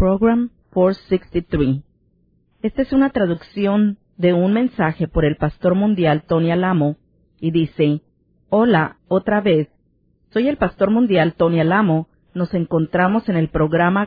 Program 463. Esta es una traducción de un mensaje por el pastor mundial Tony Alamo y dice: Hola, otra vez. Soy el pastor mundial Tony Alamo. Nos encontramos en el programa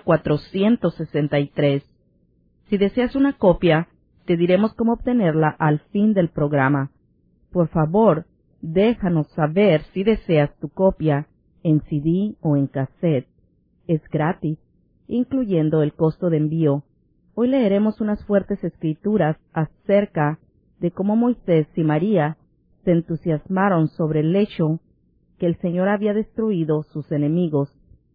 463. Si deseas una copia, te diremos cómo obtenerla al fin del programa. Por favor, déjanos saber si deseas tu copia en CD o en cassette. Es gratis, incluyendo el costo de envío. Hoy leeremos unas fuertes escrituras acerca de cómo Moisés y María se entusiasmaron sobre el hecho que el Señor había destruido sus enemigos.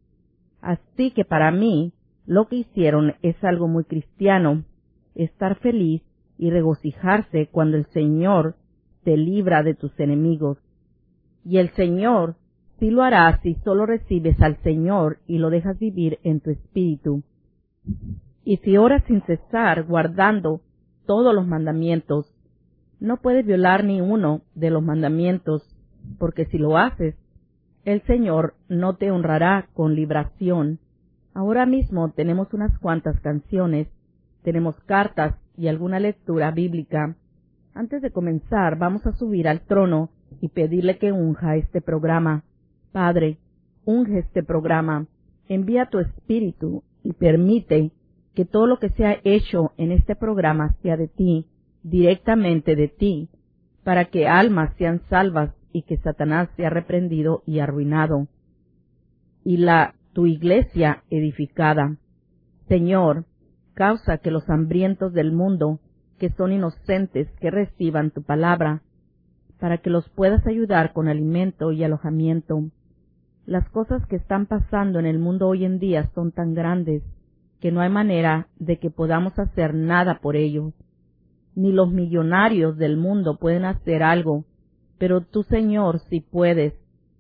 Así que para mí, lo que hicieron es algo muy cristiano: estar feliz y regocijarse cuando el Señor te libra de tus enemigos. Y el Señor sí lo hará si solo recibes al Señor y lo dejas vivir en tu espíritu. Y si oras sin cesar, guardando todos los mandamientos, no puedes violar ni uno de los mandamientos, porque si lo haces, el Señor no te honrará con libración. Ahora mismo tenemos unas cuantas canciones, tenemos cartas y alguna lectura bíblica. Antes de comenzar, vamos a subir al trono y pedirle que unja este programa. Padre, unge este programa, envía tu espíritu y permite que todo lo que sea hecho en este programa sea de ti, directamente de ti, para que almas sean salvas y que Satanás sea reprendido y arruinado, y tu iglesia edificada. Señor, causa que los hambrientos del mundo, que son inocentes, que reciban tu palabra, para que los puedas ayudar con alimento y alojamiento. Las cosas que están pasando en el mundo hoy en día son tan grandes que no hay manera de que podamos hacer nada por ello. Ni los millonarios del mundo pueden hacer algo, pero tú, Señor, sí puedes.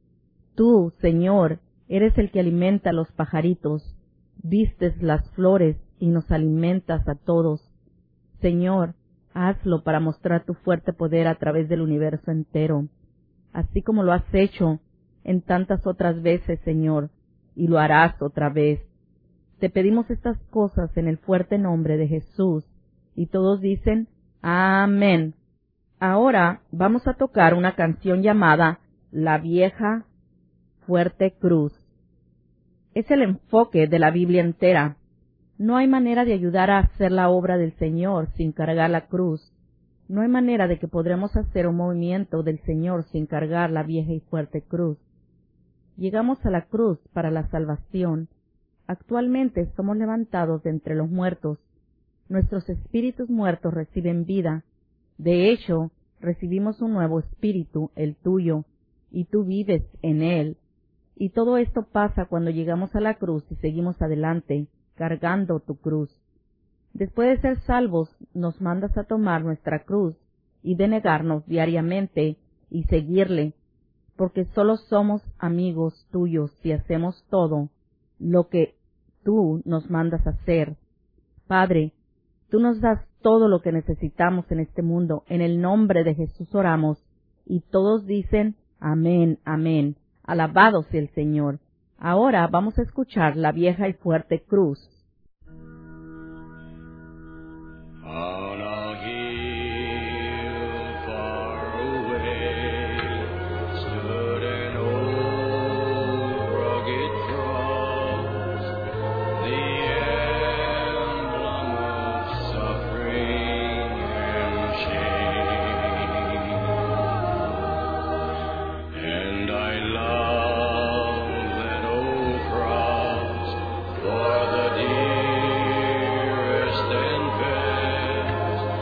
Tú, Señor, eres el que alimenta a los pajaritos, vistes las flores y nos alimentas a todos. Señor, hazlo para mostrar tu fuerte poder a través del universo entero, así como lo has hecho en tantas otras veces, Señor, y lo harás otra vez. Te pedimos estas cosas en el fuerte nombre de Jesús, y todos dicen amén. Ahora vamos a tocar una canción llamada La Vieja Fuerte Cruz. Es el enfoque de la Biblia entera. No hay manera de ayudar a hacer la obra del Señor sin cargar la cruz. No hay manera de que podremos hacer un movimiento del Señor sin cargar la vieja y fuerte cruz. Llegamos a la cruz para la salvación. Actualmente somos levantados de entre los muertos. Nuestros espíritus muertos reciben vida. De hecho, recibimos un nuevo espíritu, el tuyo, y tú vives en él. Y todo esto pasa cuando llegamos a la cruz y seguimos adelante, cargando tu cruz. Después de ser salvos, nos mandas a tomar nuestra cruz y de negarnos diariamente y seguirle, porque solo somos amigos tuyos si hacemos todo lo que tú nos mandas hacer. Padre, tú nos das todo lo que necesitamos en este mundo. En el nombre de Jesús oramos, y todos dicen amén, amén. Alabado sea el Señor. Ahora vamos a escuchar La Vieja y Fuerte Cruz. On a hill far away stood an old rugged cross, the emblem of suffering and shame. And I love that old cross, for the dearest and best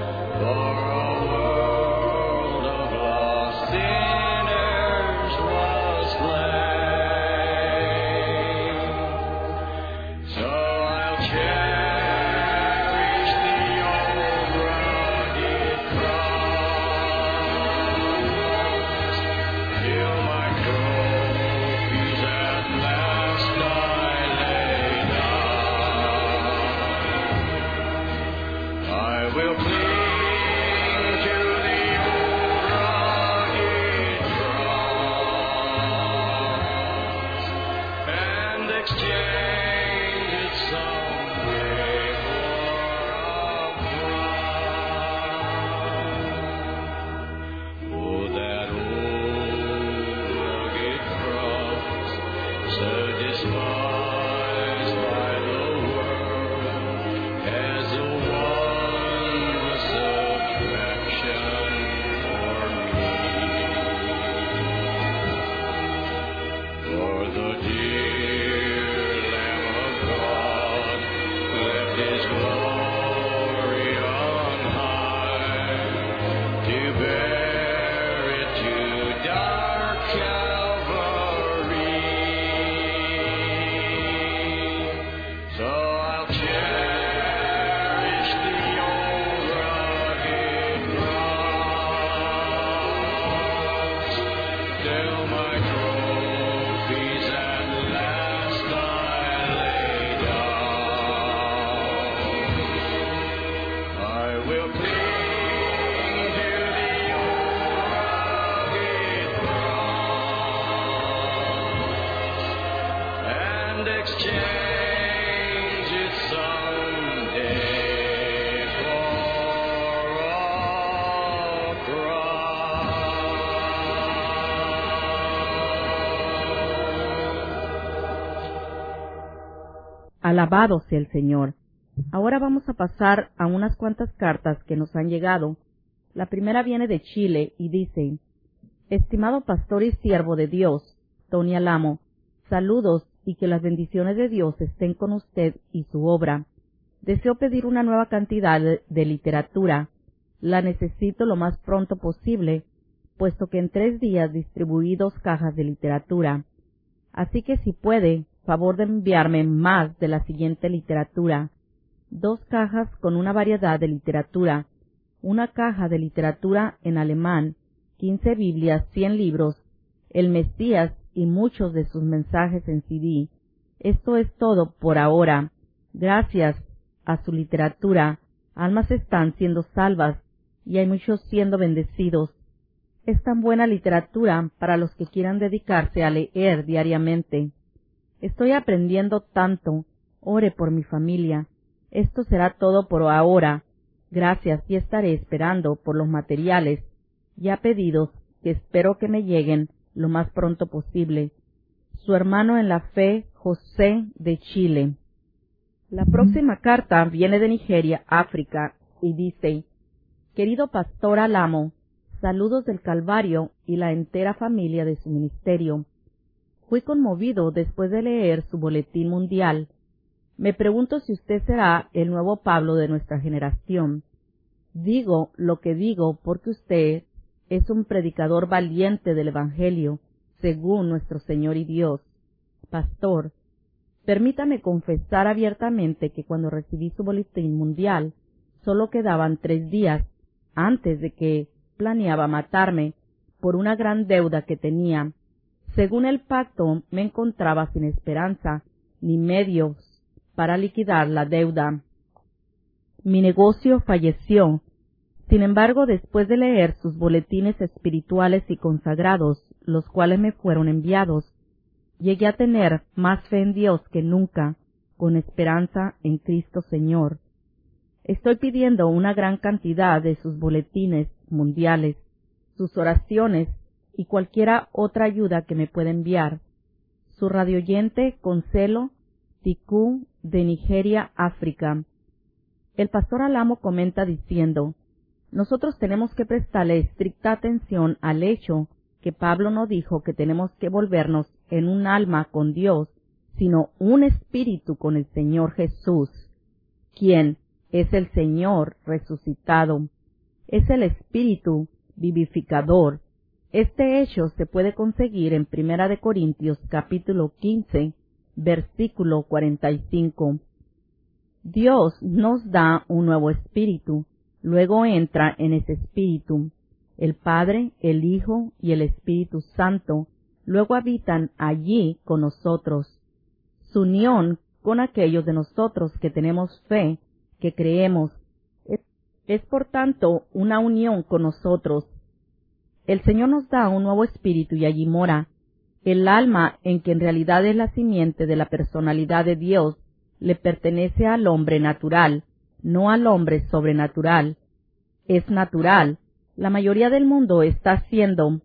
Alabado sea el Señor. Ahora vamos a pasar a unas cuantas cartas que nos han llegado. La primera viene de Chile y dice: Estimado pastor y siervo de Dios, Tony Alamo, saludos y que las bendiciones de Dios estén con usted y su obra. Deseo pedir una nueva cantidad de literatura. La necesito lo más pronto posible, puesto que en 3 días distribuí 2 cajas de literatura. Así que si puede, favor de enviarme más de la siguiente literatura: 2 cajas con una variedad de literatura, una caja de literatura en alemán, 15 Biblias, 100 libros, el Mesías y muchos de sus mensajes en CD. Esto es todo por ahora. Gracias a su literatura, almas están siendo salvas y hay muchos siendo bendecidos. Es tan buena literatura para los que quieran dedicarse a leer diariamente. Estoy aprendiendo tanto. Ore por mi familia. Esto será todo por ahora. Gracias, y estaré esperando por los materiales ya pedidos que espero que me lleguen lo más pronto posible. Su hermano en la fe, José de Chile. La próxima carta viene de Nigeria, África, y dice: Querido pastor Alamo, saludos del Calvario y la entera familia de su ministerio. Fui conmovido después de leer su boletín mundial. Me pregunto si usted será el nuevo Pablo de nuestra generación. Digo lo que digo porque usted es un predicador valiente del Evangelio, según nuestro Señor y Dios. Pastor, permítame confesar abiertamente que cuando recibí su boletín mundial, solo quedaban 3 días antes de que planeaba matarme por una gran deuda que tenía. Según el pacto, me encontraba sin esperanza ni medios para liquidar la deuda. Mi negocio falleció. Sin embargo, después de leer sus boletines espirituales y consagrados, los cuales me fueron enviados, llegué a tener más fe en Dios que nunca, con esperanza en Cristo Señor. Estoy pidiendo una gran cantidad de sus boletines mundiales, sus oraciones y cualquiera otra ayuda que me pueda enviar. Su radioyente Concelo Ticú de Nigeria, África. El pastor Alamo comenta diciendo: nosotros tenemos que prestarle estricta atención al hecho que Pablo no dijo que tenemos que volvernos en un alma con Dios, sino un espíritu con el Señor Jesús, quien es el Señor resucitado. Es el espíritu vivificador. Este hecho se puede conseguir en 1 Corintios capítulo 15, versículo 45. Dios nos da un nuevo espíritu, luego entra en ese espíritu. El Padre, el Hijo y el Espíritu Santo luego habitan allí con nosotros. Su unión con aquellos de nosotros que tenemos fe, que creemos, es por tanto una unión con nosotros. El Señor nos da un nuevo espíritu y allí mora. El alma, en que en realidad es la simiente de la personalidad de Dios, le pertenece al hombre natural, no al hombre sobrenatural. Es natural. La mayoría del mundo está haciendo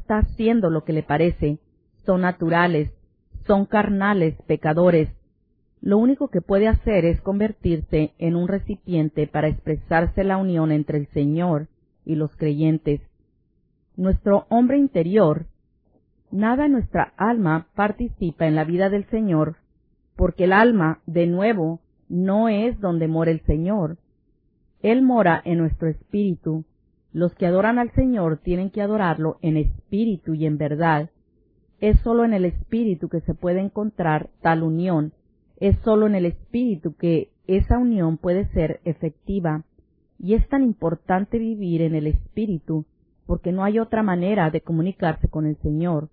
lo que le parece. Son naturales, son carnales, pecadores. Lo único que puede hacer es convertirse en un recipiente para expresarse la unión entre el Señor y los creyentes. Nuestro hombre interior, nada en nuestra alma participa en la vida del Señor, porque el alma, de nuevo, no es donde mora el Señor. Él mora en nuestro espíritu. Los que adoran al Señor tienen que adorarlo en espíritu y en verdad. Es sólo en el espíritu que se puede encontrar tal unión. Es sólo en el espíritu que esa unión puede ser efectiva. Y es tan importante vivir en el espíritu, porque no hay otra manera de comunicarse con el Señor.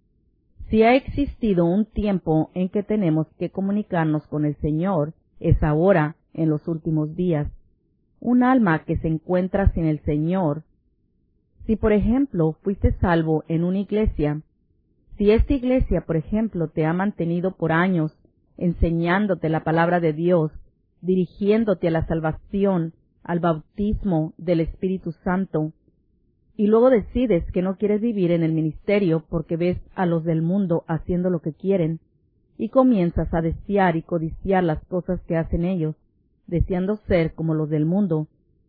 Si ha existido un tiempo en que tenemos que comunicarnos con el Señor, es ahora, en los últimos días. Un alma que se encuentra sin el Señor. Si, por ejemplo, fuiste salvo en una iglesia, si esta iglesia, por ejemplo, te ha mantenido por años enseñándote la palabra de Dios, dirigiéndote a la salvación, al bautismo del Espíritu Santo, y luego decides que no quieres vivir en el ministerio porque ves a los del mundo haciendo lo que quieren, y comienzas a desear y codiciar las cosas que hacen ellos, deseando ser como los del mundo.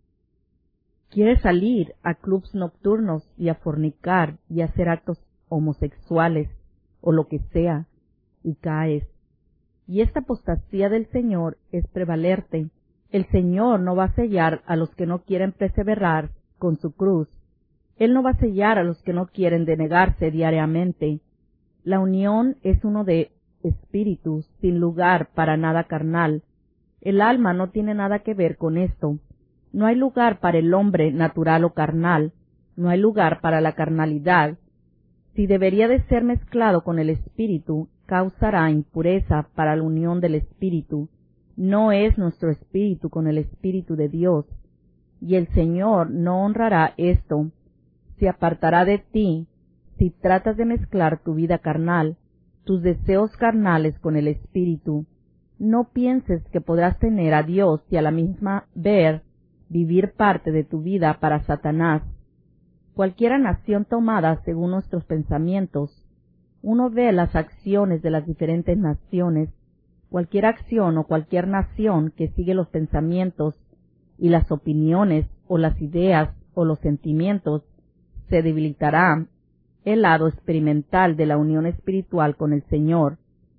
Quieres salir a clubs nocturnos y a fornicar y a hacer actos homosexuales o lo que sea, y caes. Y esta apostasía del Señor es prevalerte. El Señor no va a sellar a los que no quieren perseverar con su cruz. Él no va a sellar a los que no quieren denegarse diariamente. La unión es uno de espíritu, sin lugar para nada carnal. El alma no tiene nada que ver con esto. No hay lugar para el hombre natural o carnal. No hay lugar para la carnalidad. Si debería de ser mezclado con el espíritu, causará impureza para la unión del espíritu. No es nuestro espíritu con el espíritu de Dios. Y el Señor no honrará esto. Se apartará de ti si tratas de mezclar tu vida carnal, tus deseos carnales con el espíritu. No pienses que podrás tener a Dios y a la misma vez vivir parte de tu vida para Satanás. Cualquiera nación tomada según nuestros pensamientos, uno ve las acciones de las diferentes naciones. Cualquier acción o cualquier nación que sigue los pensamientos y las opiniones o las ideas o los sentimientos se debilitará el lado experimental de la unión espiritual con el Señor.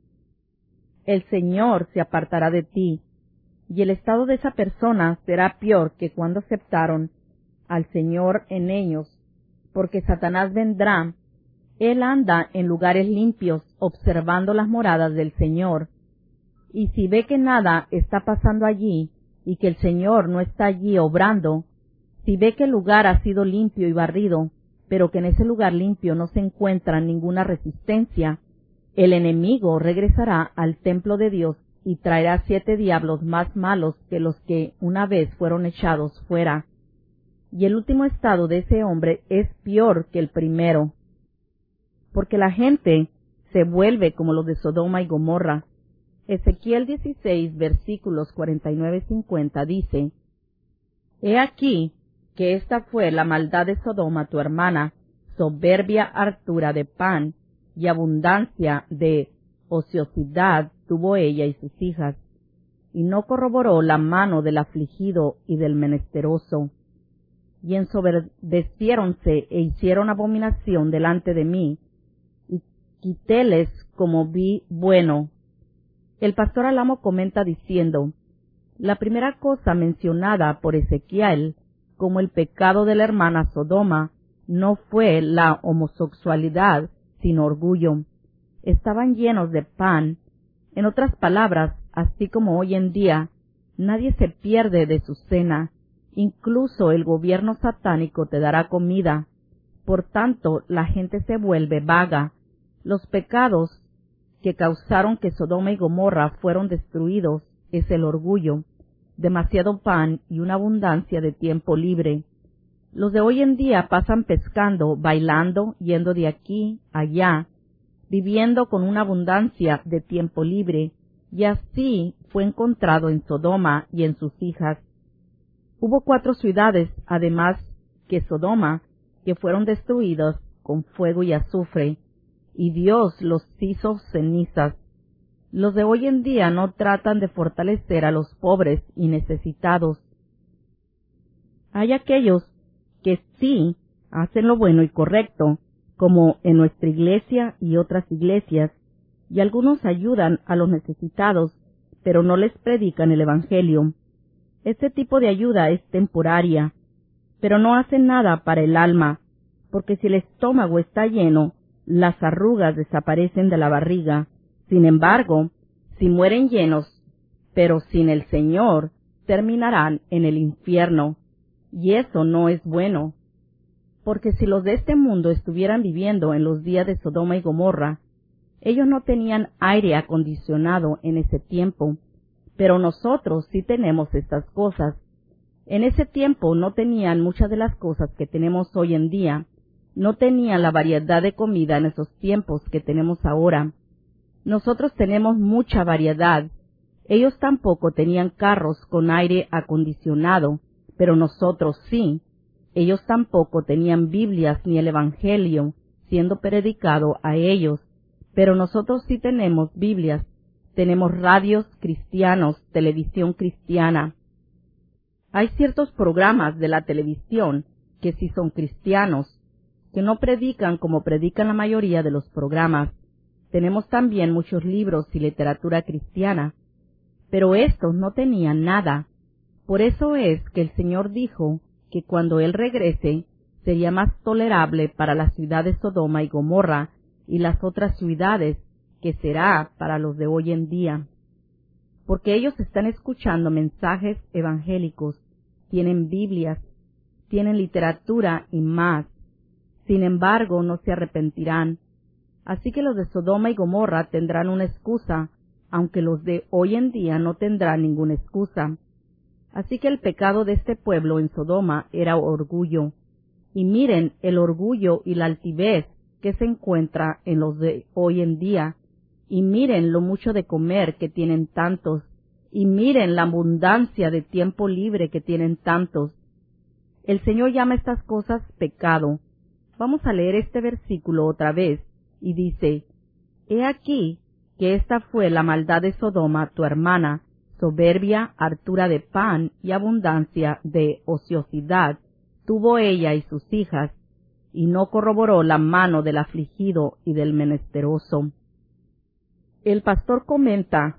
El Señor se apartará de ti, y el estado de esa persona será peor que cuando aceptaron al Señor en ellos, porque Satanás vendrá. Él anda en lugares limpios, observando las moradas del Señor, y si ve que nada está pasando allí, y que el Señor no está allí obrando, si ve que el lugar ha sido limpio y barrido, pero que en ese lugar limpio no se encuentra ninguna resistencia, el enemigo regresará al templo de Dios y traerá 7 diablos más malos que los que una vez fueron echados fuera. Y el último estado de ese hombre es peor que el primero, porque la gente se vuelve como los de Sodoma y Gomorra. Ezequiel 16, versículos 49-50 dice: He aquí que esta fue la maldad de Sodoma tu hermana, soberbia hartura de pan y abundancia de ociosidad tuvo ella y sus hijas, y no corroboró la mano del afligido y del menesteroso. Y ensoberbeciéronse e hicieron abominación delante de mí, y quitéles como vi bueno. El pastor Alamo comenta diciendo: la primera cosa mencionada por Ezequiel como el pecado de la hermana Sodoma no fue la homosexualidad, sino orgullo. Estaban llenos de pan. En otras palabras, así como hoy en día, nadie se pierde de su cena. Incluso el gobierno satánico te dará comida. Por tanto, la gente se vuelve vaga. Los pecados que causaron que Sodoma y Gomorra fueron destruidos es el orgullo, demasiado pan y una abundancia de tiempo libre. Los de hoy en día pasan pescando, bailando, yendo de aquí a allá, viviendo con una abundancia de tiempo libre, y así fue encontrado en Sodoma y en sus hijas. Hubo 4 ciudades, además que Sodoma, que fueron destruidas con fuego y azufre, y Dios los hizo cenizas. Los de hoy en día no tratan de fortalecer a los pobres y necesitados. Hay aquellos que sí hacen lo bueno y correcto, como en nuestra iglesia y otras iglesias, y algunos ayudan a los necesitados, pero no les predican el Evangelio. Este tipo de ayuda es temporaria, pero no hacen nada para el alma, porque si el estómago está lleno, las arrugas desaparecen de la barriga. Sin embargo, si mueren llenos, pero sin el Señor, terminarán en el infierno, y eso no es bueno. Porque si los de este mundo estuvieran viviendo en los días de Sodoma y Gomorra, ellos no tenían aire acondicionado en ese tiempo, pero nosotros sí tenemos estas cosas. En ese tiempo no tenían muchas de las cosas que tenemos hoy en día, no tenían la variedad de comida en esos tiempos que tenemos ahora. Nosotros tenemos mucha variedad. Ellos tampoco tenían carros con aire acondicionado, pero nosotros sí. Ellos tampoco tenían Biblias ni el Evangelio siendo predicado a ellos, Pero nosotros sí tenemos Biblias, tenemos radios cristianos, televisión cristiana. Hay ciertos programas de la televisión que sí son cristianos, que no predican como predican la mayoría de los programas. Tenemos también muchos libros y literatura cristiana, pero estos no tenían nada. Por eso es que el Señor dijo que cuando Él regrese sería más tolerable para la ciudad de Sodoma y Gomorra y las otras ciudades que será para los de hoy en día. Porque ellos están escuchando mensajes evangélicos, tienen Biblias, tienen literatura y más. Sin embargo, no se arrepentirán. Así que los de Sodoma y Gomorra tendrán una excusa, aunque los de hoy en día no tendrán ninguna excusa. Así que el pecado de este pueblo en Sodoma era orgullo. Y miren el orgullo y la altivez que se encuentra en los de hoy en día. Y miren lo mucho de comer que tienen tantos. Y miren la abundancia de tiempo libre que tienen tantos. El Señor llama estas cosas pecado. Vamos a leer este versículo otra vez. Y dice, «He aquí que esta fue la maldad de Sodoma, tu hermana, soberbia, hartura de pan y abundancia de ociosidad, tuvo ella y sus hijas, y no corroboró la mano del afligido y del menesteroso». El pastor comenta,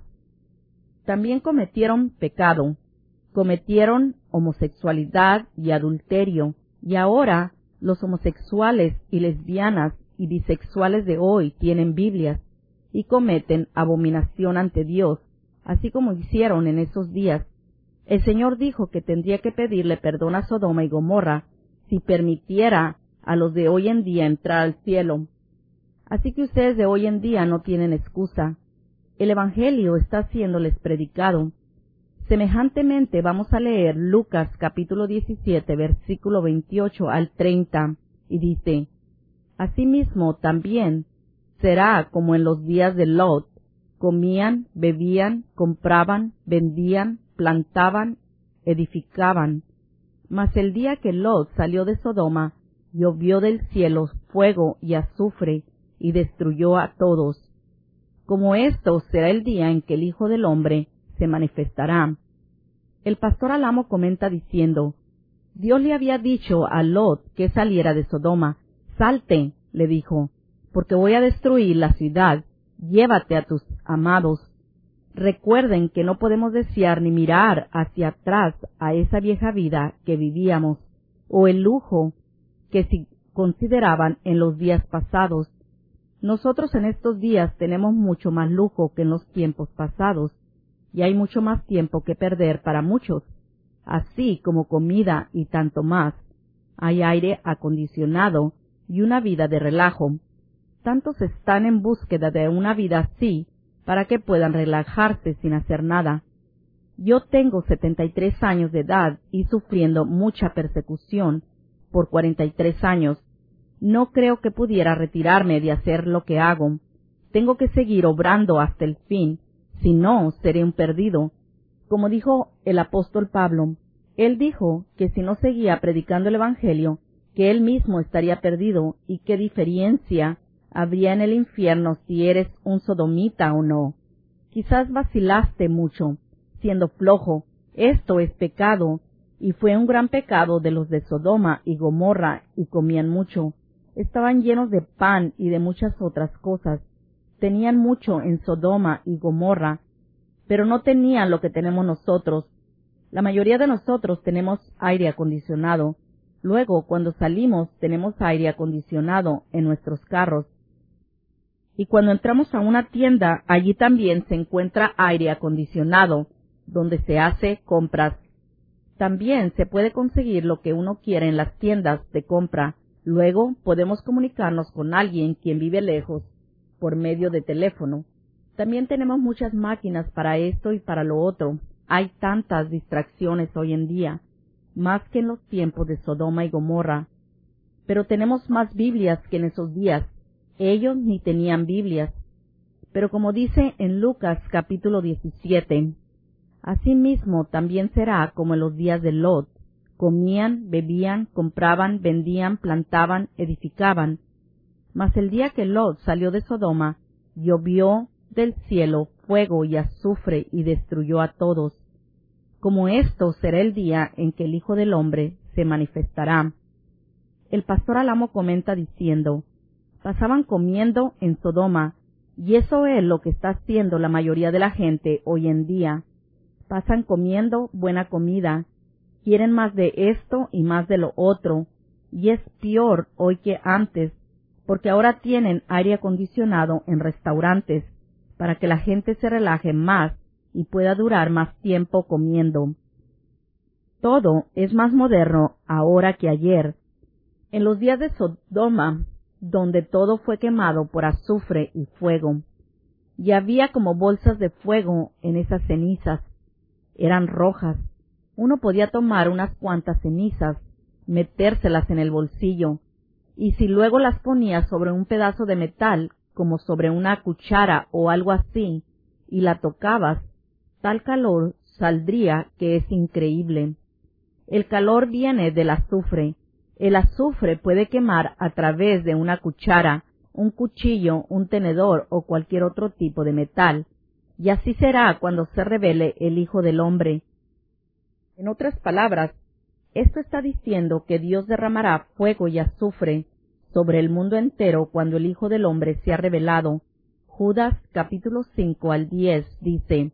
también cometieron pecado, cometieron homosexualidad y adulterio, y ahora los homosexuales y lesbianas y bisexuales de hoy tienen Biblias y cometen abominación ante Dios, así como hicieron en esos días. El Señor dijo que tendría que pedirle perdón a Sodoma y Gomorra si permitiera a los de hoy en día entrar al cielo. Así que ustedes de hoy en día no tienen excusa. El Evangelio está siéndoles predicado. Semejantemente vamos a leer Lucas capítulo 17, versículo 28 al 30, y dice, «Asimismo también será como en los días de Lot, comían, bebían, compraban, vendían, plantaban, edificaban. Mas el día que Lot salió de Sodoma, llovió del cielo fuego y azufre, y destruyó a todos. Como esto será el día en que el Hijo del Hombre se manifestará». El pastor Alamo comenta diciendo, Dios le había dicho a Lot que saliera de Sodoma. «Salte», le dijo, «porque voy a destruir la ciudad. Llévate a tus amados». Recuerden que no podemos desear ni mirar hacia atrás a esa vieja vida que vivíamos, o el lujo que se consideraban en los días pasados. Nosotros en estos días tenemos mucho más lujo que en los tiempos pasados, y hay mucho más tiempo que perder para muchos, así como comida y tanto más. Hay aire acondicionado y una vida de relajo. Tantos están en búsqueda de una vida así para que puedan relajarse sin hacer nada. Yo tengo 73 años de edad y sufriendo mucha persecución por 43 años. No creo que pudiera retirarme de hacer lo que hago. Tengo que seguir obrando hasta el fin, si no, seré un perdido. Como dijo el apóstol Pablo, él dijo que si no seguía predicando el Evangelio, que él mismo estaría perdido, y qué diferencia habría en el infierno si eres un sodomita o no. Quizás vacilaste mucho, siendo flojo. Esto es pecado, y fue un gran pecado de los de Sodoma y Gomorra, y comían mucho. Estaban llenos de pan y de muchas otras cosas. Tenían mucho en Sodoma y Gomorra, pero no tenían lo que tenemos nosotros. La mayoría de nosotros tenemos aire acondicionado. Luego, cuando salimos, tenemos aire acondicionado en nuestros carros. Y cuando entramos a una tienda, allí también se encuentra aire acondicionado, donde se hace compras. También se puede conseguir lo que uno quiere en las tiendas de compra. Luego podemos comunicarnos con alguien quien vive lejos por medio de teléfono. También tenemos muchas máquinas para esto y para lo otro. Hay tantas distracciones hoy en día, más que en los tiempos de Sodoma y Gomorra. Pero tenemos más Biblias que en esos días. Ellos ni tenían Biblias. Pero como dice en Lucas capítulo 17, asimismo también será como en los días de Lot. Comían, bebían, compraban, vendían, plantaban, edificaban. Mas el día que Lot salió de Sodoma, llovió del cielo fuego y azufre y destruyó a todos. Como esto será el día en que el Hijo del Hombre se manifestará. El pastor Alamo comenta diciendo, pasaban comiendo en Sodoma, y eso es lo que está haciendo la mayoría de la gente hoy en día. Pasan comiendo buena comida, quieren más de esto y más de lo otro, y es peor hoy que antes, porque ahora tienen aire acondicionado en restaurantes, para que la gente se relaje más y pueda durar más tiempo comiendo. Todo es más moderno ahora que ayer. En los días de Sodoma, donde todo fue quemado por azufre y fuego, y había como bolsas de fuego en esas cenizas. Eran rojas. Uno podía tomar unas cuantas cenizas, metérselas en el bolsillo, y si luego las ponía sobre un pedazo de metal, como sobre una cuchara o algo así, y la tocabas, tal calor saldría que es increíble. El calor viene del azufre. El azufre puede quemar a través de una cuchara, un cuchillo, un tenedor o cualquier otro tipo de metal, y así será cuando se revele el Hijo del Hombre. En otras palabras, esto está diciendo que Dios derramará fuego y azufre sobre el mundo entero cuando el Hijo del Hombre sea revelado. Judas capítulo 5 al 10 dice,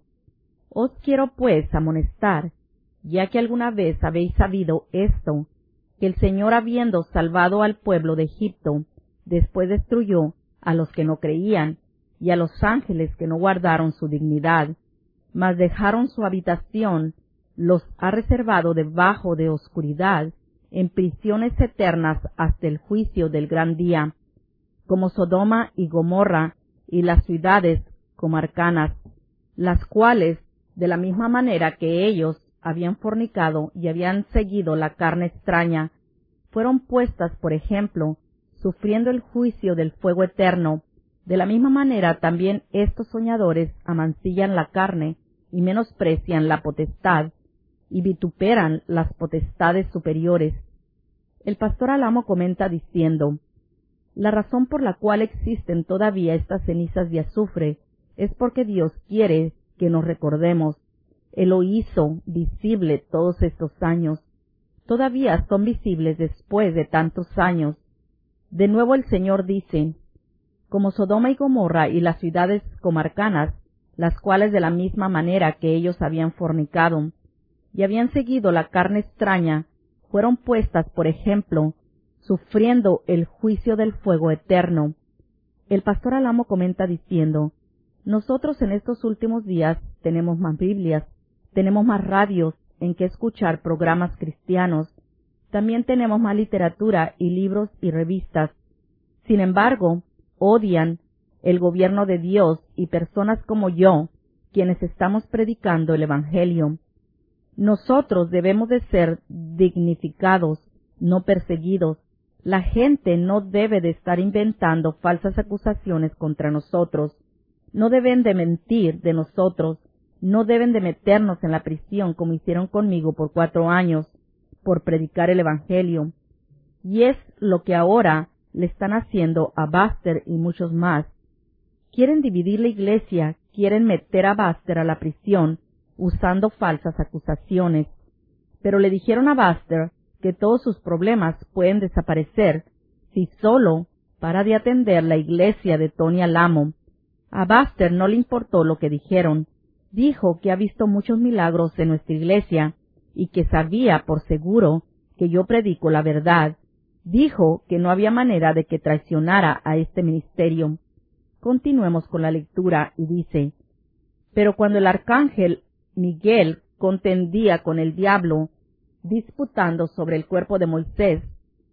Os quiero pues amonestar, ya que alguna vez habéis sabido esto, que el Señor, habiendo salvado al pueblo de Egipto, después destruyó a los que no creían y a los ángeles que no guardaron su dignidad, mas dejaron su habitación, los ha reservado debajo de oscuridad, en prisiones eternas hasta el juicio del gran día, como Sodoma y Gomorra y las ciudades comarcanas, las cuales, de la misma manera que ellos habían fornicado y habían seguido la carne extraña, fueron puestas, por ejemplo, sufriendo el juicio del fuego eterno. De la misma manera también estos soñadores amancillan la carne y menosprecian la potestad, y vituperan las potestades superiores. El pastor Alamo comenta diciendo, la razón por la cual existen todavía estas cenizas de azufre es porque Dios quiere que nos recordemos. Él lo hizo visible todos estos años. Todavía son visibles después de tantos años. De nuevo el Señor dice, como Sodoma y Gomorra y las ciudades comarcanas, las cuales de la misma manera que ellos habían fornicado y habían seguido la carne extraña, fueron puestas, por ejemplo, sufriendo el juicio del fuego eterno. El pastor Alamo comenta diciendo, nosotros en estos últimos días tenemos más Biblias, tenemos más radios en que escuchar programas cristianos, también tenemos más literatura y libros y revistas. Sin embargo, odian el gobierno de Dios y personas como yo, quienes estamos predicando el Evangelio. Nosotros debemos de ser dignificados, no perseguidos. La gente no debe de estar inventando falsas acusaciones contra nosotros. No deben de mentir de nosotros. No deben de meternos en la prisión como hicieron conmigo por 4 años por predicar el Evangelio. Y es lo que ahora le están haciendo a Buster y muchos más. Quieren dividir la iglesia, quieren meter a Buster a la prisión usando falsas acusaciones. Pero le dijeron a Buster que todos sus problemas pueden desaparecer si solo para de atender la iglesia de Tony Alamo. A Buster no le importó lo que dijeron. Dijo que ha visto muchos milagros en nuestra iglesia y que sabía por seguro que yo predico la verdad. Dijo que no había manera de que traicionara a este ministerio. Continuemos con la lectura y dice, pero cuando el arcángel Miguel contendía con el diablo, disputando sobre el cuerpo de Moisés,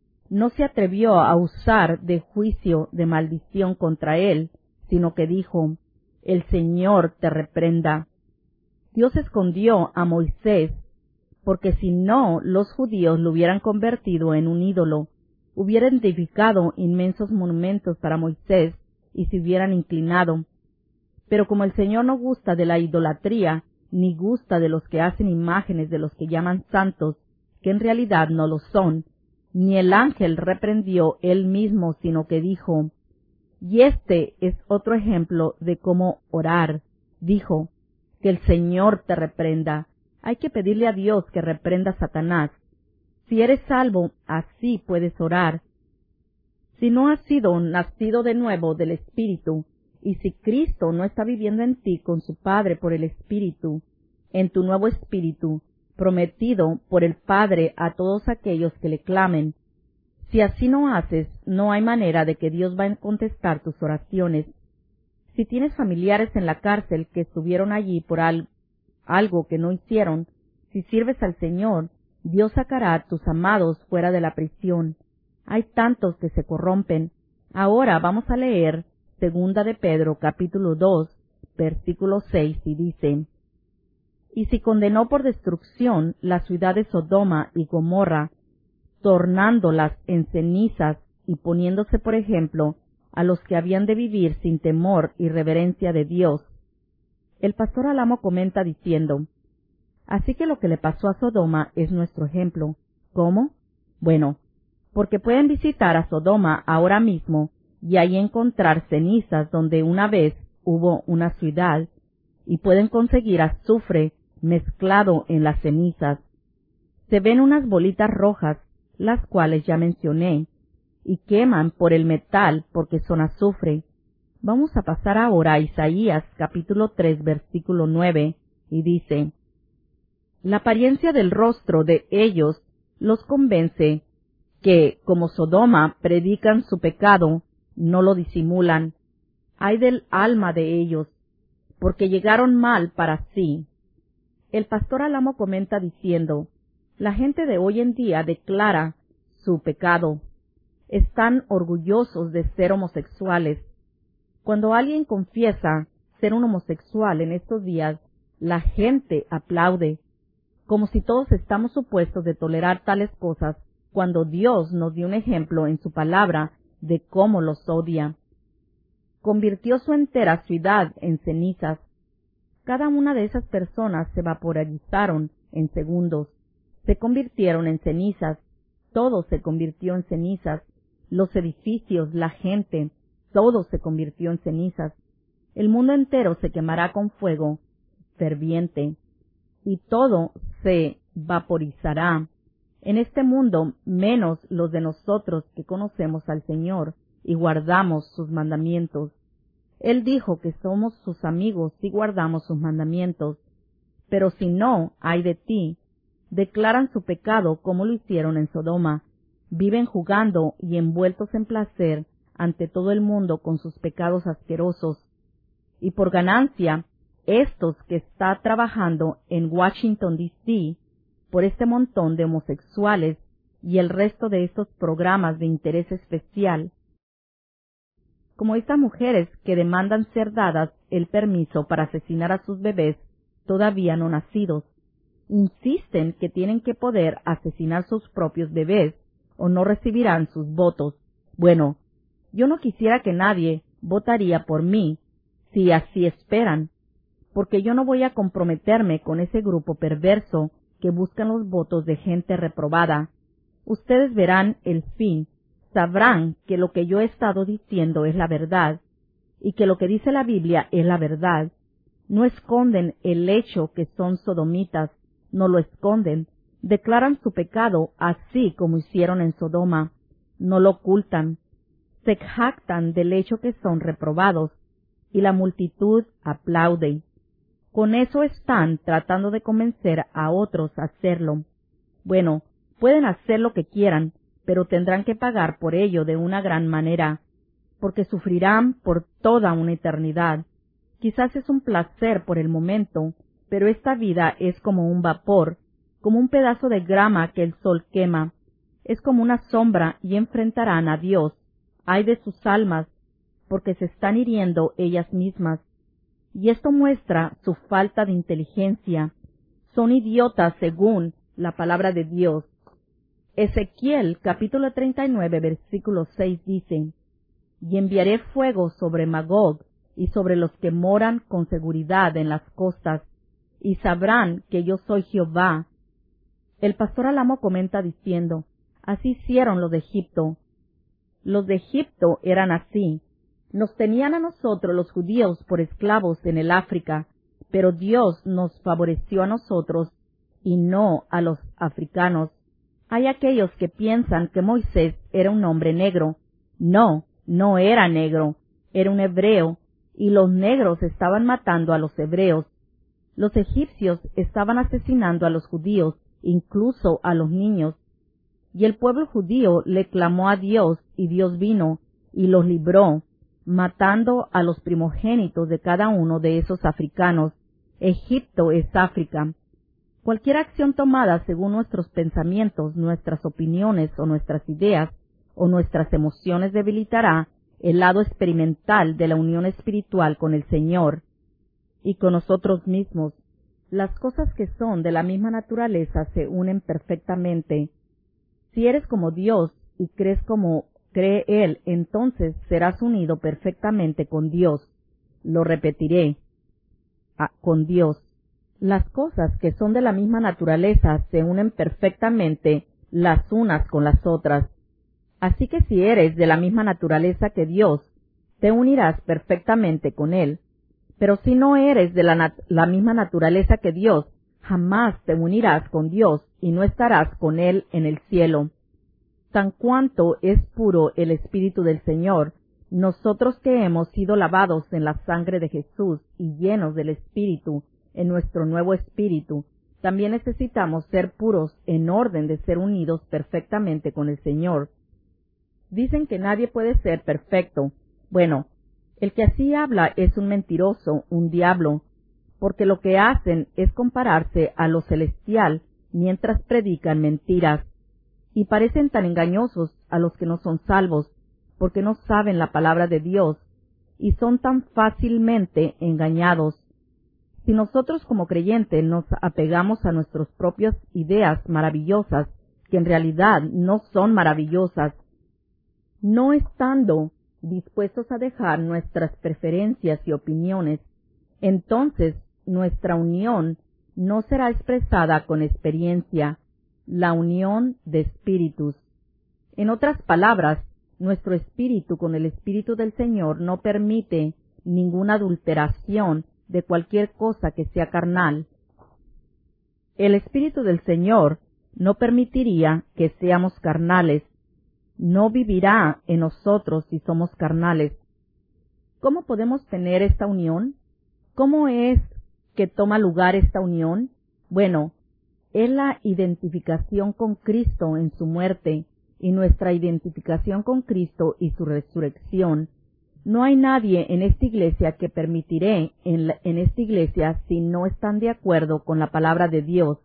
no se atrevió a usar de juicio de maldición contra él, sino que dijo, el Señor te reprenda. Dios escondió a Moisés, porque si no, los judíos lo hubieran convertido en un ídolo, hubieran edificado inmensos monumentos para Moisés y se hubieran inclinado. Pero como el Señor no gusta de la idolatría, ni gusta de los que hacen imágenes de los que llaman santos, que en realidad no lo son, ni el ángel reprendió él mismo, sino que dijo, Y este es otro ejemplo de cómo orar. Dijo, que el Señor te reprenda. Hay que pedirle a Dios que reprenda a Satanás. Si eres salvo, así puedes orar. Si no has sido nacido de nuevo del Espíritu, y si Cristo no está viviendo en ti con su Padre por el Espíritu, en tu nuevo espíritu, prometido por el Padre a todos aquellos que le clamen, si así no haces, no hay manera de que Dios va a contestar tus oraciones. Si tienes familiares en la cárcel que estuvieron allí por algo que no hicieron, si sirves al Señor, Dios sacará a tus amados fuera de la prisión. Hay tantos que se corrompen. Ahora vamos a leer 2 de Pedro, capítulo 2, versículo 6, y dice, «Y si condenó por destrucción la ciudad de Sodoma y Gomorra, tornándolas en cenizas y poniéndose por ejemplo a los que habían de vivir sin temor y reverencia de Dios». El pastor Alamo comenta diciendo, «Así que lo que le pasó a Sodoma es nuestro ejemplo». ¿Cómo? Bueno, porque pueden visitar a Sodoma ahora mismo y ahí encontrar cenizas donde una vez hubo una ciudad, y pueden conseguir azufre mezclado en las cenizas. Se ven unas bolitas rojas, las cuales ya mencioné, y queman por el metal porque son azufre. Vamos a pasar ahora a Isaías capítulo 3 versículo 9, y dice, «La apariencia del rostro de ellos los convence que, como Sodoma, predican su pecado, no lo disimulan. Ay del alma de ellos, porque llegaron mal para sí». El pastor Alamo comenta diciendo, «La gente de hoy en día declara su pecado. Están orgullosos de ser homosexuales. Cuando alguien confiesa ser un homosexual en estos días, la gente aplaude, como si todos estamos supuestos de tolerar tales cosas, cuando Dios nos dio un ejemplo en su palabra de cómo los odia. Convirtió su entera ciudad en cenizas. Cada una de esas personas se vaporizaron en segundos, se convirtieron en cenizas, todo se convirtió en cenizas, los edificios, la gente, todo se convirtió en cenizas. El mundo entero se quemará con fuego ferviente, y todo se vaporizará. En este mundo, menos los de nosotros que conocemos al Señor y guardamos sus mandamientos. Él dijo que somos sus amigos si guardamos sus mandamientos. Pero si no, ay de ti. Declaran su pecado como lo hicieron en Sodoma. Viven jugando y envueltos en placer ante todo el mundo con sus pecados asquerosos. Y por ganancia, estos que está trabajando en Washington, D.C., por este montón de homosexuales y el resto de estos programas de interés especial, como estas mujeres que demandan ser dadas el permiso para asesinar a sus bebés todavía no nacidos, insisten que tienen que poder asesinar sus propios bebés o no recibirán sus votos. Bueno, yo no quisiera que nadie votaría por mí si así esperan, porque yo no voy a comprometerme con ese grupo perverso que buscan los votos de gente reprobada. Ustedes verán el fin, sabrán que lo que yo he estado diciendo es la verdad, y que lo que dice la Biblia es la verdad. No esconden el hecho que son sodomitas, no lo esconden, declaran su pecado así como hicieron en Sodoma, no lo ocultan, se jactan del hecho que son reprobados, y la multitud aplaude. Con eso están tratando de convencer a otros a hacerlo. Bueno, pueden hacer lo que quieran, pero tendrán que pagar por ello de una gran manera, porque sufrirán por toda una eternidad. Quizás es un placer por el momento, pero esta vida es como un vapor, como un pedazo de grama que el sol quema. Es como una sombra y enfrentarán a Dios. Ay de sus almas, porque se están hiriendo ellas mismas. Y esto muestra su falta de inteligencia. Son idiotas según la palabra de Dios. Ezequiel capítulo 39 versículo 6 dice, «Y enviaré fuego sobre Magog y sobre los que moran con seguridad en las costas, y sabrán que yo soy Jehová». El pastor Alamo comenta diciendo, «Así hicieron los de Egipto». Los de Egipto eran así. Nos tenían a nosotros los judíos por esclavos en el África, pero Dios nos favoreció a nosotros y no a los africanos. Hay aquellos que piensan que Moisés era un hombre negro. No, no era negro, era un hebreo, y los negros estaban matando a los hebreos. Los egipcios estaban asesinando a los judíos, incluso a los niños. Y el pueblo judío le clamó a Dios, y Dios vino y los libró, matando a los primogénitos de cada uno de esos africanos. Egipto es África. Cualquier acción tomada según nuestros pensamientos, nuestras opiniones o nuestras ideas o nuestras emociones debilitará el lado experimental de la unión espiritual con el Señor y con nosotros mismos. Las cosas que son de la misma naturaleza se unen perfectamente. Si eres como Dios y crees como cree Él, entonces serás unido perfectamente con Dios. Lo repetiré. Con Dios. Las cosas que son de la misma naturaleza se unen perfectamente las unas con las otras. Así que si eres de la misma naturaleza que Dios, te unirás perfectamente con Él. Pero si no eres de la misma naturaleza que Dios, jamás te unirás con Dios y no estarás con Él en el cielo. Tan cuanto es puro el Espíritu del Señor, nosotros que hemos sido lavados en la sangre de Jesús y llenos del Espíritu, en nuestro nuevo espíritu, también necesitamos ser puros en orden de ser unidos perfectamente con el Señor. Dicen que nadie puede ser perfecto. Bueno, el que así habla es un mentiroso, un diablo, porque lo que hacen es compararse a lo celestial mientras predican mentiras, y parecen tan engañosos a los que no son salvos, porque no saben la palabra de Dios, y son tan fácilmente engañados. Si nosotros como creyentes nos apegamos a nuestras propias ideas maravillosas, que en realidad no son maravillosas, no estando dispuestos a dejar nuestras preferencias y opiniones, entonces nuestra unión no será expresada con experiencia, la unión de espíritus. En otras palabras, nuestro espíritu con el Espíritu del Señor no permite ninguna adulteración de cualquier cosa que sea carnal. El Espíritu del Señor no permitiría que seamos carnales, no vivirá en nosotros si somos carnales. ¿Cómo podemos tener esta unión? ¿Cómo es que toma lugar esta unión? Bueno, es la identificación con Cristo en su muerte y nuestra identificación con Cristo y su resurrección. No hay nadie en esta iglesia que permitiré en esta iglesia si no están de acuerdo con la palabra de Dios.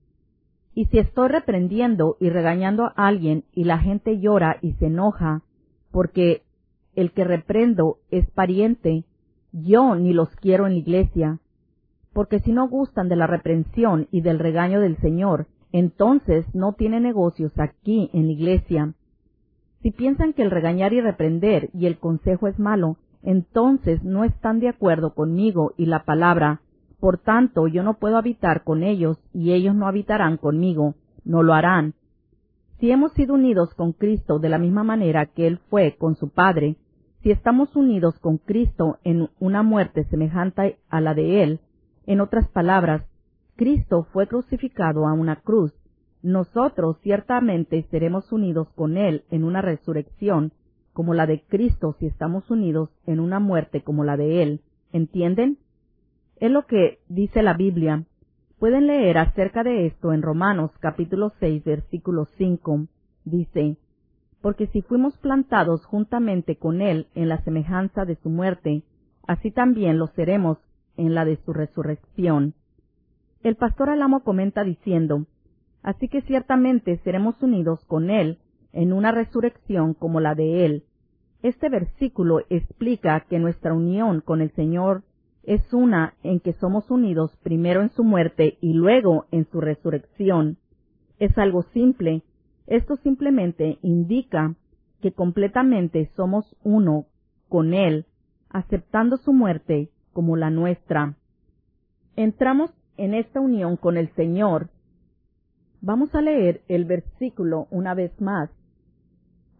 Y si estoy reprendiendo y regañando a alguien y la gente llora y se enoja porque el que reprendo es pariente, yo ni los quiero en la iglesia. Porque si no gustan de la reprensión y del regaño del Señor, entonces no tienen negocios aquí en la iglesia. Si piensan que el regañar y reprender y el consejo es malo, entonces no están de acuerdo conmigo y la palabra. Por tanto, yo no puedo habitar con ellos y ellos no habitarán conmigo, no lo harán. Si hemos sido unidos con Cristo de la misma manera que Él fue con su Padre, si estamos unidos con Cristo en una muerte semejante a la de Él, en otras palabras, Cristo fue crucificado a una cruz, nosotros ciertamente seremos unidos con Él en una resurrección como la de Cristo si estamos unidos en una muerte como la de Él. ¿Entienden? Es lo que dice la Biblia. Pueden leer acerca de esto en Romanos capítulo 6, versículo 5. Dice, porque si fuimos plantados juntamente con Él en la semejanza de su muerte, así también lo seremos en la de su resurrección. El pastor Alamo comenta diciendo, así que ciertamente seremos unidos con Él en una resurrección como la de Él. Este versículo explica que nuestra unión con el Señor es una en que somos unidos primero en su muerte y luego en su resurrección. Es algo simple. Esto simplemente indica que completamente somos uno con Él, aceptando su muerte como la nuestra. Entramos en esta unión con el Señor. Vamos a leer el versículo una vez más.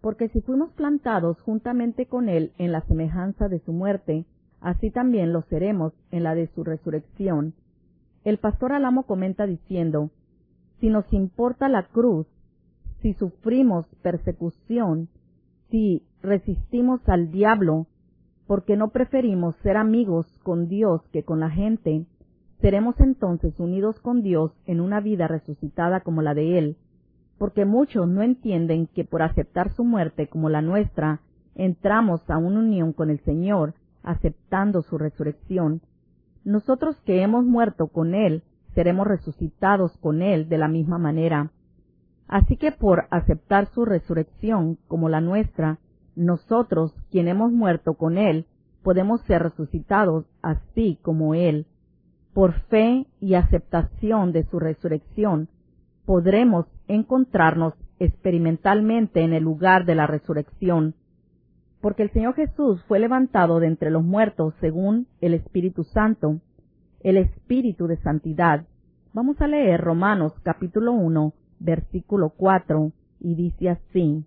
Porque si fuimos plantados juntamente con Él en la semejanza de su muerte, así también lo seremos en la de su resurrección. El pastor Alamo comenta diciendo, si nos importa la cruz, si sufrimos persecución, si resistimos al diablo, porque no preferimos ser amigos con Dios que con la gente, seremos entonces unidos con Dios en una vida resucitada como la de Él, porque muchos no entienden que por aceptar su muerte como la nuestra, entramos a una unión con el Señor, aceptando su resurrección. Nosotros que hemos muerto con Él, seremos resucitados con Él de la misma manera. Así que por aceptar su resurrección como la nuestra, nosotros, quien hemos muerto con Él, podemos ser resucitados así como Él. Por fe y aceptación de su resurrección, podremos encontrarnos experimentalmente en el lugar de la resurrección, porque el Señor Jesús fue levantado de entre los muertos según el Espíritu Santo, el Espíritu de Santidad. Vamos a leer Romanos capítulo 1, versículo 4, y dice así: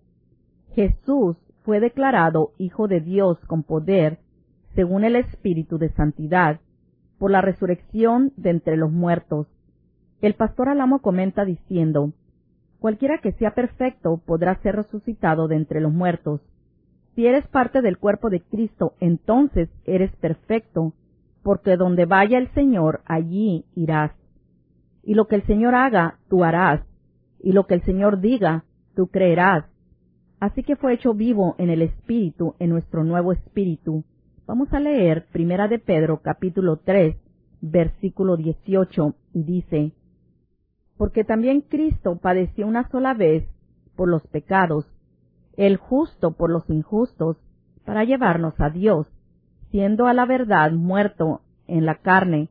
Jesús fue declarado Hijo de Dios con poder, según el Espíritu de Santidad, por la resurrección de entre los muertos. El pastor Alamo comenta diciendo, cualquiera que sea perfecto podrá ser resucitado de entre los muertos. Si eres parte del cuerpo de Cristo, entonces eres perfecto, porque donde vaya el Señor, allí irás. Y lo que el Señor haga, tú harás, y lo que el Señor diga, tú creerás. Así que fue hecho vivo en el Espíritu, en nuestro nuevo espíritu. Vamos a leer 1 de Pedro, capítulo 3, versículo 18, y dice, porque también Cristo padeció una sola vez por los pecados, el justo por los injustos, para llevarnos a Dios, siendo a la verdad muerto en la carne,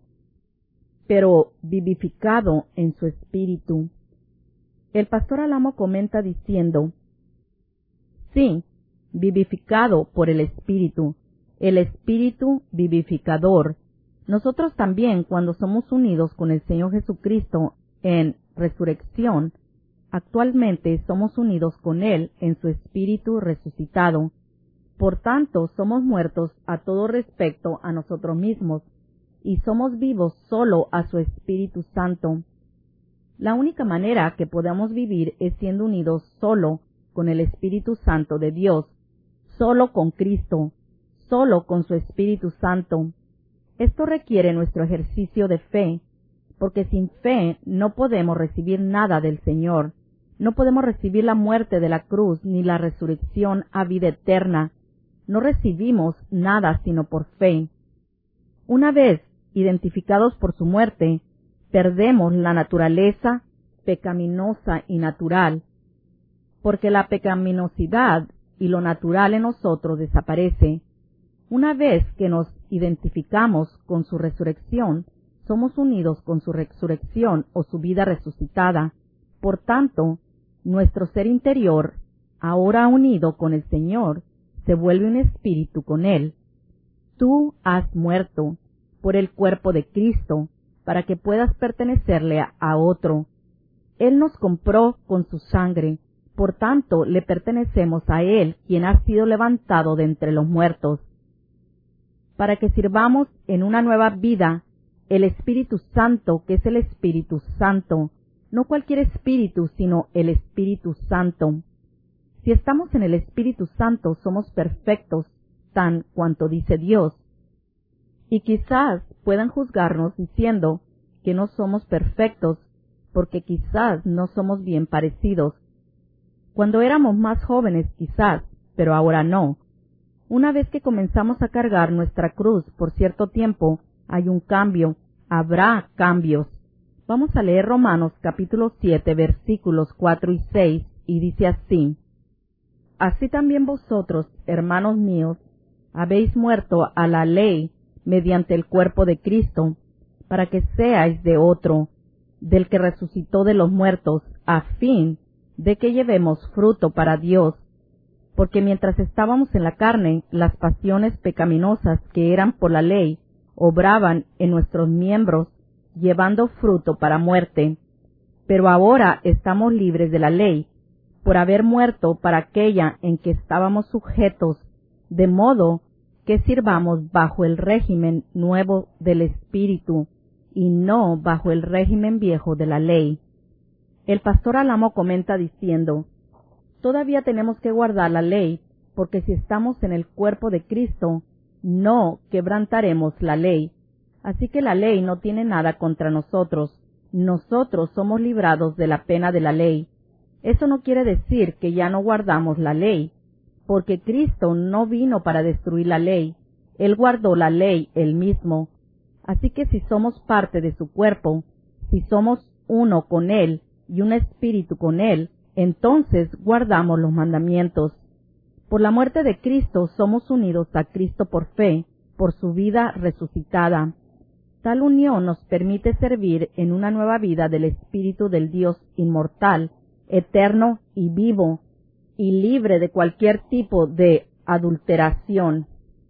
pero vivificado en su espíritu. El pastor Alamo comenta diciendo, sí, vivificado por el espíritu vivificador. Nosotros también, cuando somos unidos con el Señor Jesucristo en resurrección, actualmente somos unidos con Él en su espíritu resucitado. Por tanto, somos muertos a todo respecto a nosotros mismos, y somos vivos solo a su Espíritu Santo. La única manera que podamos vivir es siendo unidos solo con el Espíritu Santo de Dios, solo con Cristo, solo con su Espíritu Santo. Esto requiere nuestro ejercicio de fe, porque sin fe no podemos recibir nada del Señor. No podemos recibir la muerte de la cruz ni la resurrección a vida eterna. No recibimos nada sino por fe. Una vez identificados por su muerte, perdemos la naturaleza pecaminosa y natural, porque la pecaminosidad y lo natural en nosotros desaparece. Una vez que nos identificamos con su resurrección, somos unidos con su resurrección o su vida resucitada. Por tanto, nuestro ser interior, ahora unido con el Señor, se vuelve un espíritu con Él. Tú has muerto por el cuerpo de Cristo para que puedas pertenecerle a otro. Él nos compró con su sangre, por tanto le pertenecemos a Él, quien ha sido levantado de entre los muertos. Para que sirvamos en una nueva vida, el Espíritu Santo, que es el Espíritu Santo, no cualquier espíritu, sino el Espíritu Santo. Si estamos en el Espíritu Santo, somos perfectos, tan cuanto dice Dios. Y quizás puedan juzgarnos diciendo que no somos perfectos, porque quizás no somos bien parecidos. Cuando éramos más jóvenes quizás, pero ahora no. Una vez que comenzamos a cargar nuestra cruz por cierto tiempo, hay un cambio, habrá cambios. Vamos a leer Romanos capítulo 7, versículos 4 y 6, y dice así: Así también vosotros, hermanos míos, habéis muerto a la ley mediante el cuerpo de Cristo, para que seáis de otro, del que resucitó de los muertos, a fin de que llevemos fruto para Dios. Porque mientras estábamos en la carne, las pasiones pecaminosas que eran por la ley obraban en nuestros miembros, llevando fruto para muerte. Pero ahora estamos libres de la ley, por haber muerto para aquella en que estábamos sujetos, de modo que sirvamos bajo el régimen nuevo del Espíritu y no bajo el régimen viejo de la ley. El pastor Alamo comenta diciendo: todavía tenemos que guardar la ley, porque si estamos en el cuerpo de Cristo, no quebrantaremos la ley. Así que la ley no tiene nada contra nosotros. Nosotros somos librados de la pena de la ley. Eso no quiere decir que ya no guardamos la ley, porque Cristo no vino para destruir la ley. Él guardó la ley él mismo. Así que si somos parte de su cuerpo, si somos uno con Él y un espíritu con Él, entonces guardamos los mandamientos. Por la muerte de Cristo somos unidos a Cristo por fe, por su vida resucitada. Tal unión nos permite servir en una nueva vida del Espíritu del Dios inmortal, eterno y vivo, y libre de cualquier tipo de adulteración.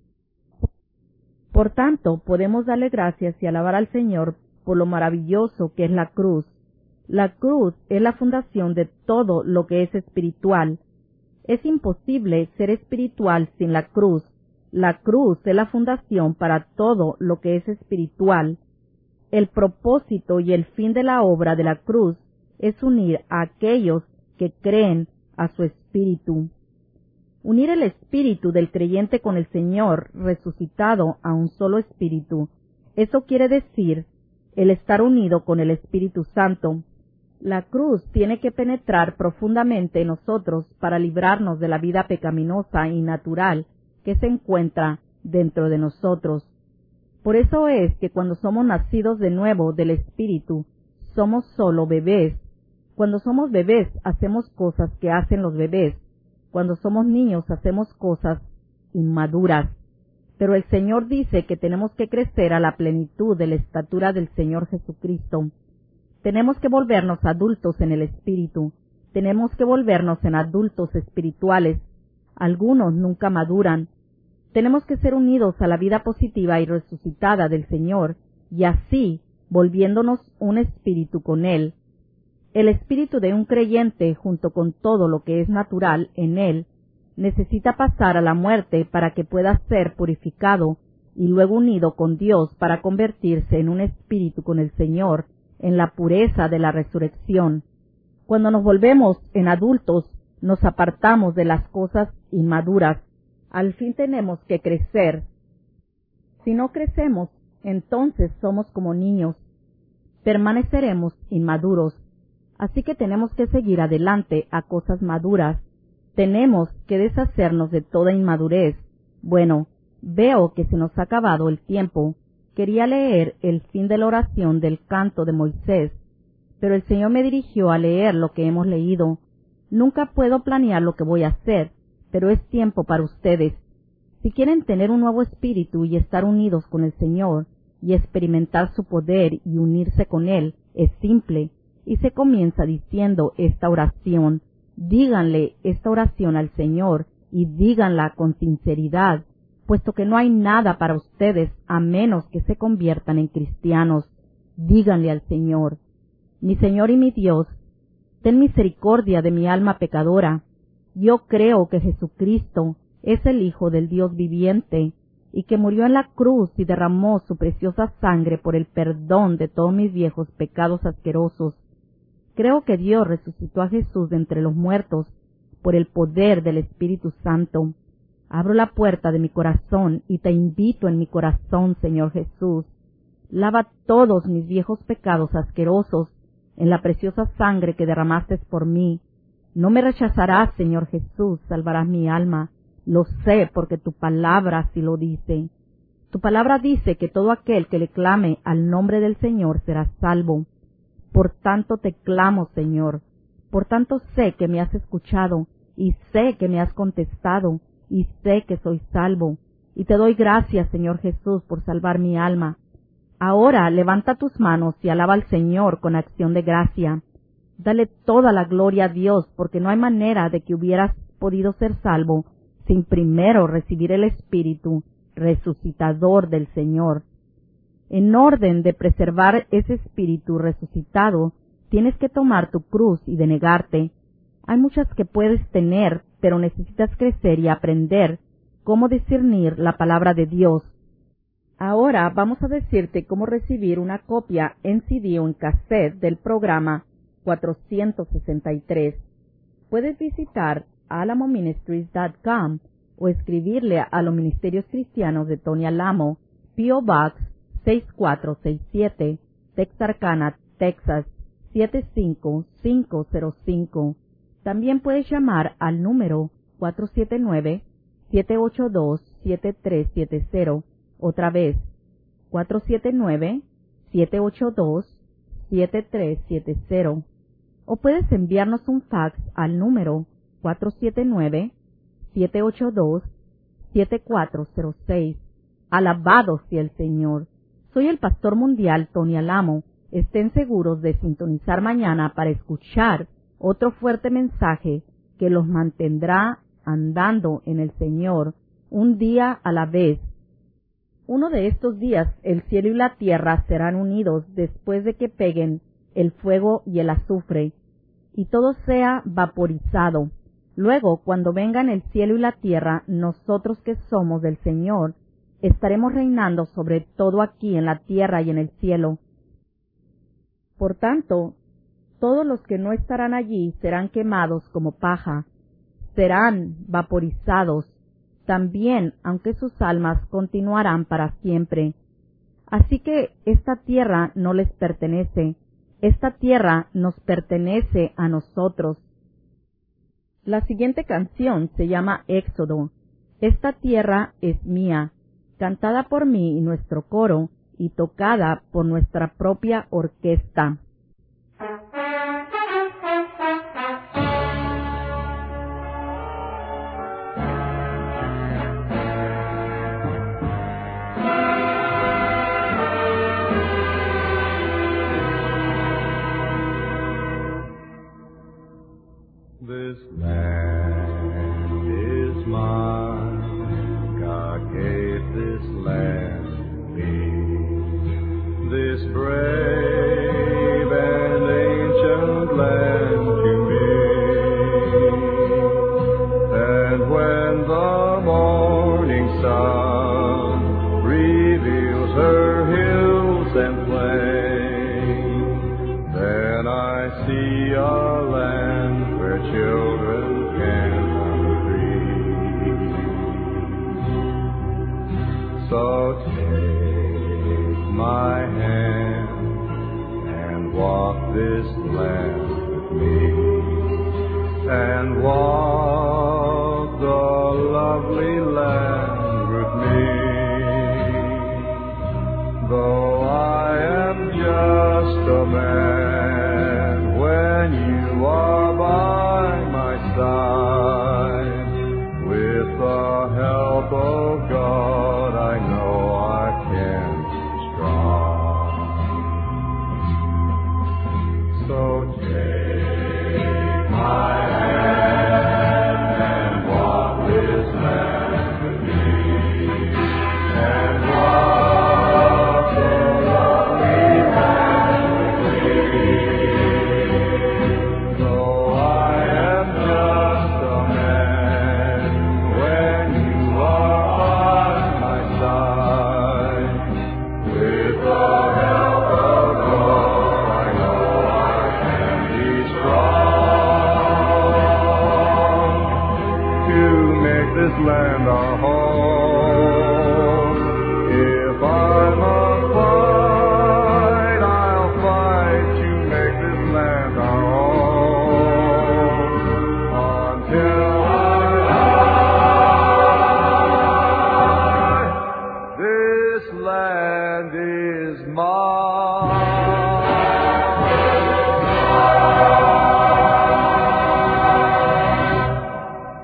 Por tanto, podemos darle gracias y alabar al Señor por lo maravilloso que es la cruz. La cruz es la fundación de todo lo que es espiritual. Es imposible ser espiritual sin la cruz. La cruz es la fundación para todo lo que es espiritual. El propósito y el fin de la obra de la cruz es unir a aquellos que creen a su espíritu. Unir el espíritu del creyente con el Señor resucitado a un solo espíritu. Eso quiere decir el estar unido con el Espíritu Santo. La cruz tiene que penetrar profundamente en nosotros para librarnos de la vida pecaminosa y natural que se encuentra dentro de nosotros. Por eso es que cuando somos nacidos de nuevo del Espíritu, somos solo bebés. Cuando somos bebés, hacemos cosas que hacen los bebés. Cuando somos niños, hacemos cosas inmaduras. Pero el Señor dice que tenemos que crecer a la plenitud de la estatura del Señor Jesucristo. Tenemos que volvernos adultos en el Espíritu. Tenemos que volvernos en adultos espirituales. Algunos nunca maduran. Tenemos que ser unidos a la vida positiva y resucitada del Señor, y así, volviéndonos un espíritu con Él. El espíritu de un creyente, junto con todo lo que es natural en él, necesita pasar a la muerte para que pueda ser purificado y luego unido con Dios para convertirse en un espíritu con el Señor, en la pureza de la resurrección. Cuando nos volvemos en adultos, nos apartamos de las cosas inmaduras. Al fin tenemos que crecer. Si no crecemos, entonces somos como niños. Permaneceremos inmaduros. Así que tenemos que seguir adelante a cosas maduras. Tenemos que deshacernos de toda inmadurez. Bueno, veo que se nos ha acabado el tiempo. Quería leer el fin de la oración del canto de Moisés, pero el Señor me dirigió a leer lo que hemos leído. Nunca puedo planear lo que voy a hacer, pero es tiempo para ustedes. Si quieren tener un nuevo espíritu y estar unidos con el Señor, y experimentar su poder y unirse con Él, es simple. Y se comienza diciendo esta oración. Díganle esta oración al Señor y díganla con sinceridad, puesto que no hay nada para ustedes a menos que se conviertan en cristianos. Díganle al Señor: mi Señor y mi Dios, ten misericordia de mi alma pecadora. Yo creo que Jesucristo es el Hijo del Dios viviente y que murió en la cruz y derramó su preciosa sangre por el perdón de todos mis viejos pecados asquerosos. Creo que Dios resucitó a Jesús de entre los muertos por el poder del Espíritu Santo. Abro la puerta de mi corazón y te invito en mi corazón, Señor Jesús. Lava todos mis viejos pecados asquerosos en la preciosa sangre que derramaste por mí. No me rechazarás, Señor Jesús, salvarás mi alma. Lo sé porque tu palabra así lo dice. Tu palabra dice que todo aquel que le clame al nombre del Señor será salvo. Por tanto te clamo, Señor. Por tanto sé que me has escuchado, y sé que me has contestado, y sé que soy salvo. Y te doy gracias, Señor Jesús, por salvar mi alma. Ahora levanta tus manos y alaba al Señor con acción de gracia. Dale toda la gloria a Dios, porque no hay manera de que hubieras podido ser salvo sin primero recibir el Espíritu resucitador del Señor. En orden de preservar ese espíritu resucitado, tienes que tomar tu cruz y denegarte. Hay muchas que puedes tener, pero necesitas crecer y aprender cómo discernir la palabra de Dios. Ahora vamos a decirte cómo recibir una copia en CD o en cassette del programa 463. Puedes visitar alamoministries.com o escribirle a los Ministerios Cristianos de Tony Alamo, P.O. Box 6467, Texarkana, Texas 75505. También puedes llamar al número 479-782-7370. Otra vez, 479-782-7370. O puedes enviarnos un fax al número 479-782-7406. Alabado sea el Señor. Soy el Pastor Mundial Tony Alamo. Estén seguros de sintonizar mañana para escuchar otro fuerte mensaje que los mantendrá andando en el Señor un día a la vez. Uno de estos días el cielo y la tierra serán unidos después de que peguen el fuego y el azufre, y todo sea vaporizado. Luego, cuando vengan el cielo y la tierra, nosotros que somos del Señor, estaremos reinando sobre todo aquí en la tierra y en el cielo. Por tanto, todos los que no estarán allí serán quemados como paja, serán vaporizados también, aunque sus almas continuarán para siempre. Así que esta tierra no les pertenece, esta tierra nos pertenece a nosotros. La siguiente canción se llama Éxodo. Esta tierra es mía, cantada por mí y nuestro coro, y tocada por nuestra propia orquesta. This land